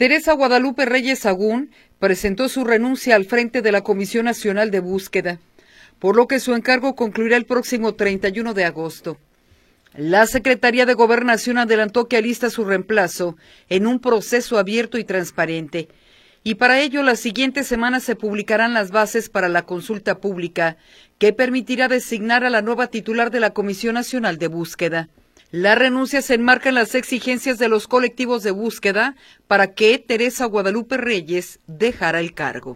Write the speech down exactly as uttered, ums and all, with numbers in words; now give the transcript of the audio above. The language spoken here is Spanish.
Teresa Guadalupe Reyes Sagún presentó su renuncia al frente de la Comisión Nacional de Búsqueda, por lo que su encargo concluirá el próximo treinta y uno de agosto. La Secretaría de Gobernación adelantó que alista su reemplazo en un proceso abierto y transparente, y para ello la siguiente semana se publicarán las bases para la consulta pública que permitirá designar a la nueva titular de la Comisión Nacional de Búsqueda. La renuncia se enmarca en las exigencias de los colectivos de búsqueda para que Teresa Guadalupe Reyes dejara el cargo.